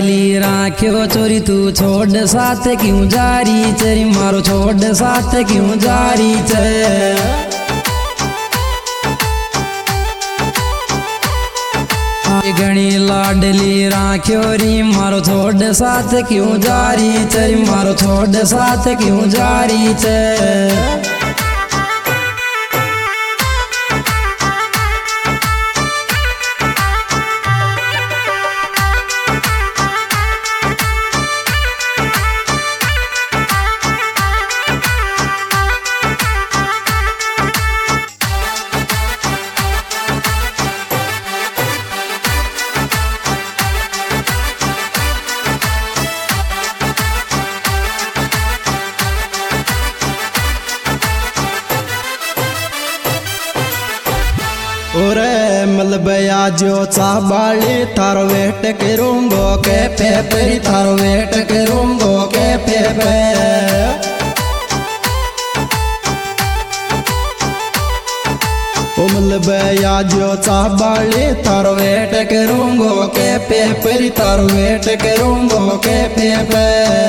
लाडली राख्यो चोरी तू छोड़ साथ क्यों जारी चरी मारो छोड़ साथ क्यों जारी घणी लाडली राख्यो री मारो छोड़ साथ क्यों जारी चरी मारो छोड़ साथ क्यों जारी ओरे मलबया जो चाबाली थारो वेट करूंगो के पेपरी थारो वेट करूंगो के पेपे ओ मलबया जो चाबाली थारो वेट करूंगो के पेपरी थारो वेट करूंगो के पेपे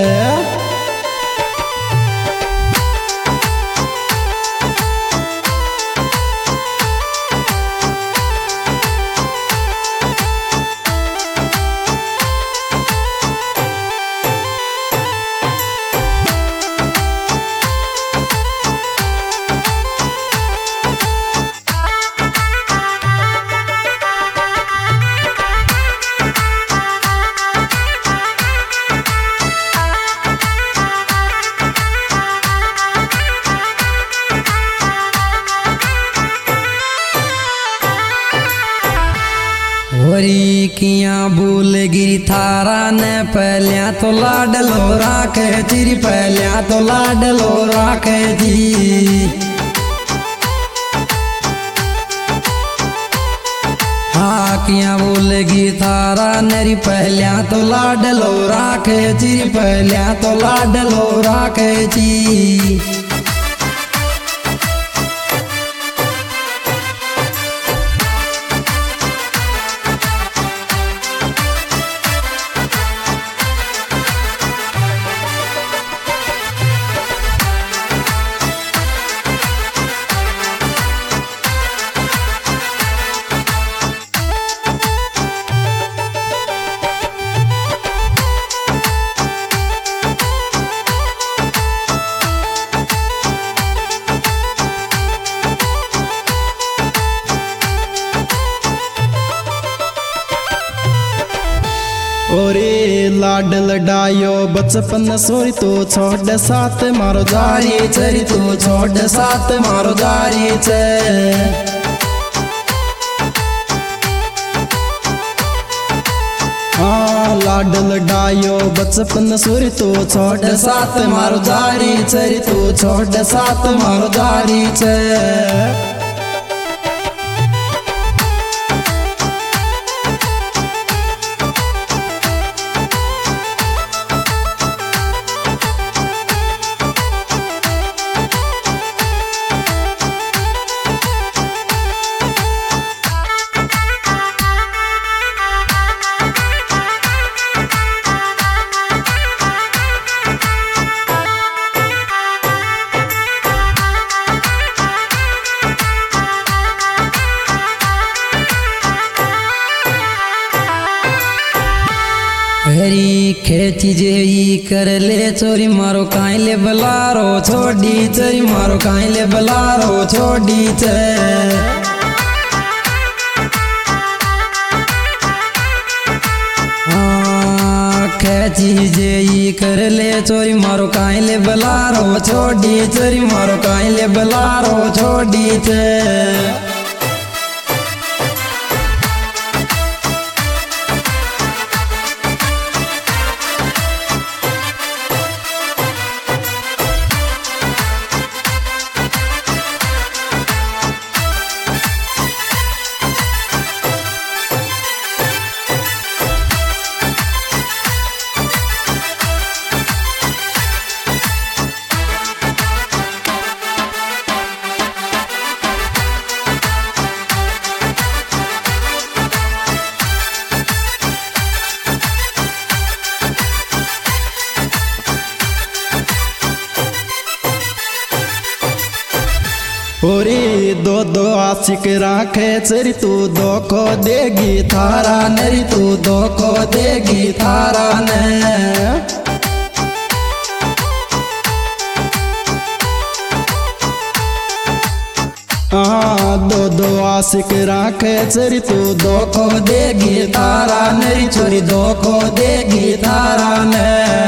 होरी किया भूल गिरी थारा ने पहलिया तो लाडलो राखे तेरी पहलिया तो लाडलो राखे जी हाँ किया भूल गिरी थारा नेरी पहलिया तो लाडलो राखे तेरी पहलिया तो लाडलो राखे जी ओरे लाड लडायो बचपन सोरी तो छोड़ साथ मारो जारी चरी तू छोड़ साथ मारो जारी हाँ लाड लडायो बचपन सोरी तो छोड़ साथ मारो जारी चरी तू छोड़ साथ मारो जारी हरी खेची जे कर ले चोरी मारो काई ले बलारो छोड़ी चोरी मारो काई ले बलारो छोड़ी खेची जे कर ले चोरी मारो काई ले बलारो छोड़ी चोरी मारो काई ले बलारो छोड़ी ओरी दो दो आशिक राखे चरी तू दो को देगी थारा नरी तू दो को देगी थारा ने। दो दो आशिक राखे चरी तू दो को देगी थारा नरी छोरी दो को देगी थारा ने।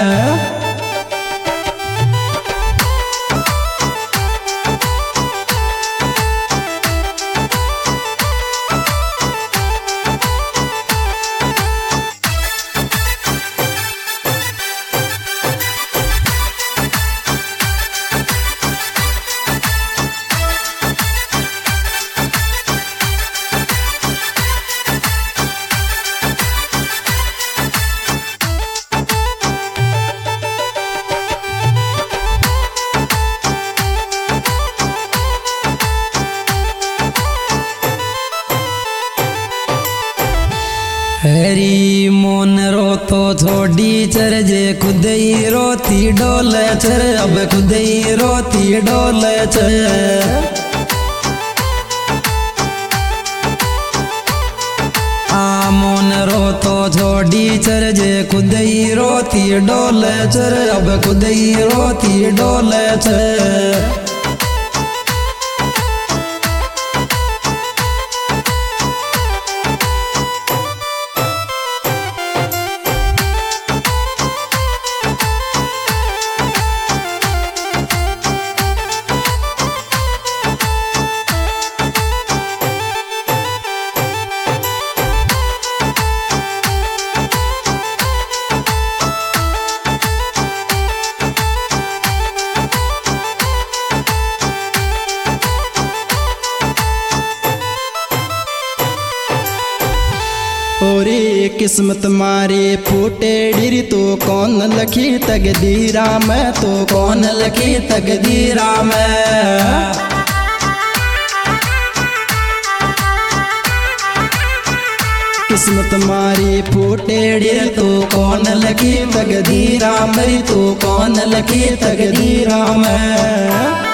हरी मोन रो तो छोड़ी चर जे खुद ही रोती डोल चर अब खुद ही रोती डोल चर। मोन रो तो छोड़ी चर जे खुद ही रोती डोल चर अब खुद ही रोती डोल चर। ओरी किस्मत मारी फूटेड़ी तू कौन लखी तकदीरा में तू कौन लखी तकदीरा में। किस्मत मारी फूटेड़ी तू कौन लखी तकदीरा में तू कौन लखी तकदीरा में।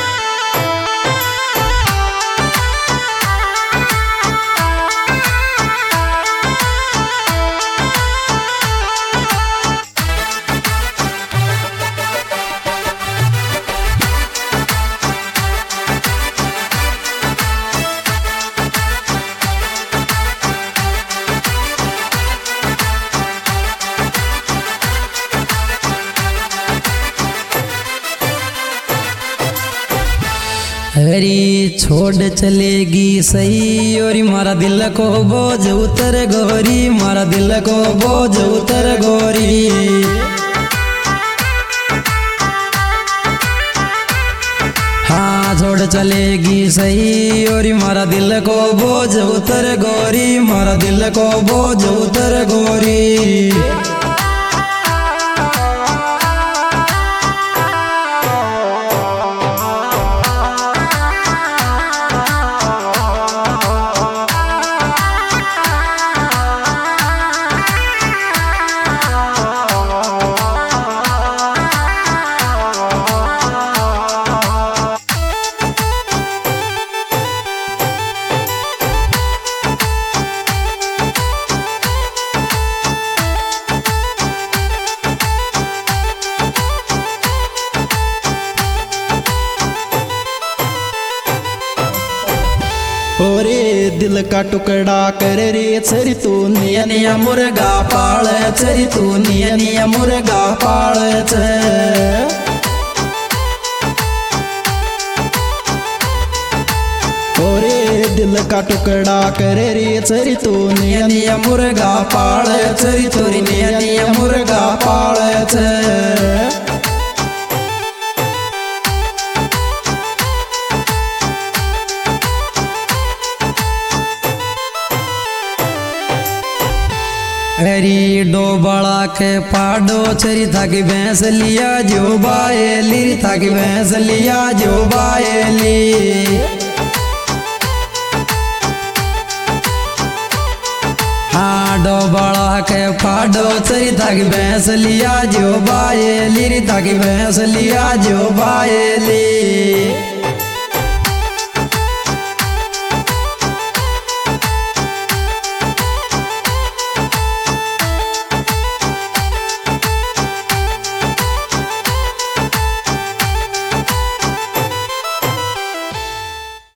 हरी छोड़ चलेगी सही और मारा दिल को बोझ उतर गोरी मारा दिल को बोझ उतर गोरी। हाँ छोड़ चलेगी सही और मारा दिल को बोझ उतर गोरी मारा दिल को बोझ उतर गोरी। ओरे दिल का टुकड़ा कर रे चरी तू निया निया मुर्गा पाल चरी तू निया निया मुर्गा पाल च। ओरे दिल का टुकड़ा कर रे चरी तू निया निया मुर्गा पाल चरी तोरी निया निया मुर्गा पाल च। हरी डोबड़ा के पाडो चरी था कि भैंस लिया जो बायली था कि भैंस लिया जो बायली। हाँ डोबड़ा के पाडो चरी था कि भैंस लिया जो बायली था कि भैंस लिया जो बायली।